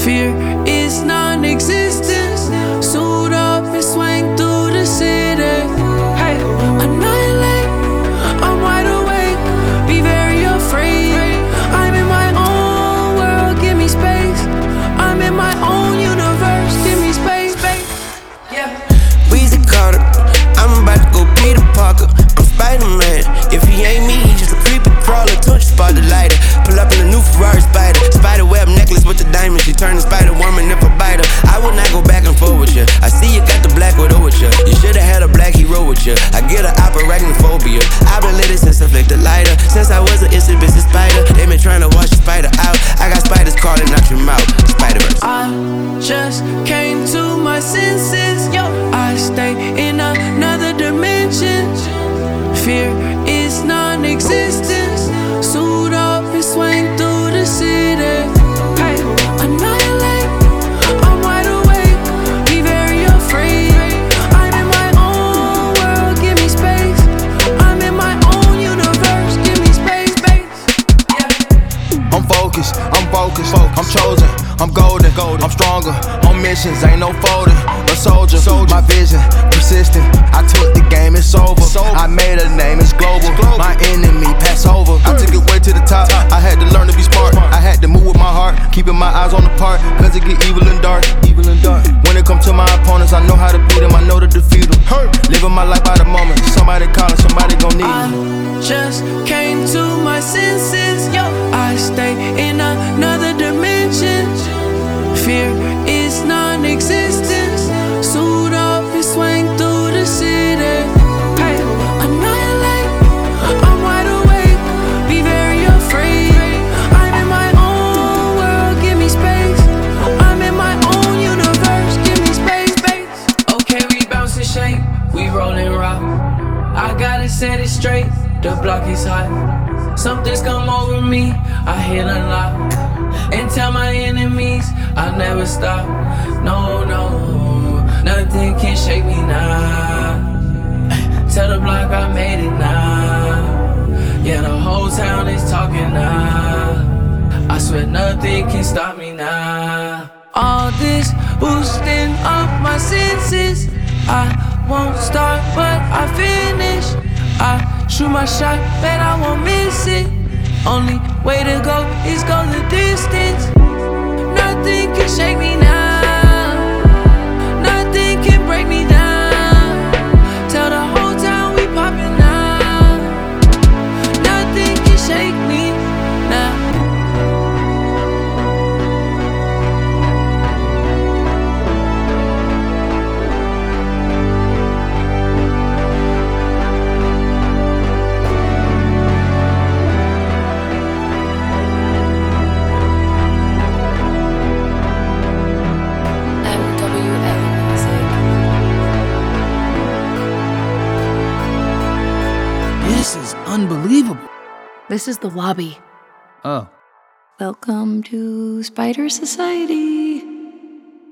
Fear is non-existent. Suit up and swing through the city. Hey, annihilate, I'm wide awake. Be very afraid. I'm in my own world, give me space. I'm in my own universe, give me space. Yeah. Weezy Carter, I'm about to go Peter Parker. I'm Spider-Man. If he ain't me, he just a creepy crawler. Touch spot the lighter. Pull up in a new Ferrari Spider. Spider web necklace with the diamond. She turn the Spider-Woman if I bite her. I will not go back and forth with you. I see you got the black widow with you. You should've had a black hero with you. I get an arachnophobia. I've been lit since I flicked the lighter. Since I was an itsy bitsy spider. They been trying to wash the spider out. I got spiders crawling out your mouth. Spider-Verse. I just came to my senses. Yo, I stay in another dimension. Fear is non-existent. Suit up and swing through the city. Hey, annihilate, I'm wide awake. Be very afraid. I'm in my own world, give me space. I'm in my own universe, give me space. Yeah. I'm focused, I'm chosen, I'm golden, I'm stronger, on missions, ain't no folding. A soldier, my vision, persistent. I took the game, it's over. I made a name, it's global. My enemy, pass over. I took it way to the top. I had to learn to be smart. I had to move with my heart, keeping my eyes on the part. Cause it get evil and dark. When it comes to my opponents, I know how to beat them, I know to defeat them. Living my life by the moment. Somebody calling, somebody gon' need me. I just came to my senses. Yo, I stay in another dimension. Fear is non-existent. Suit up and swing through the city. Hey, annihilate, I'm wide awake. Be very afraid. I'm in my own world, give me space. I'm in my own universe, give me space. Okay, we bounce and shake, we rollin' rock. I gotta set it straight, the block is hot. Something's come over me, I hit unlock. And tell my enemies I'll never stop. No, nothing can shake me now. Tell the block I made it now. Yeah, the whole town is talking now. I swear nothing can stop me now. All this boosting up my senses. I won't start, but I finish. I shoot my shot, bet I won't miss it. Only way to go is go the distance. Nothing can shake me now. Nothing can break me down. Tell the whole town we poppin' now. Nothing can shake me now. This is unbelievable. This is the lobby. Oh. Welcome to Spider Society.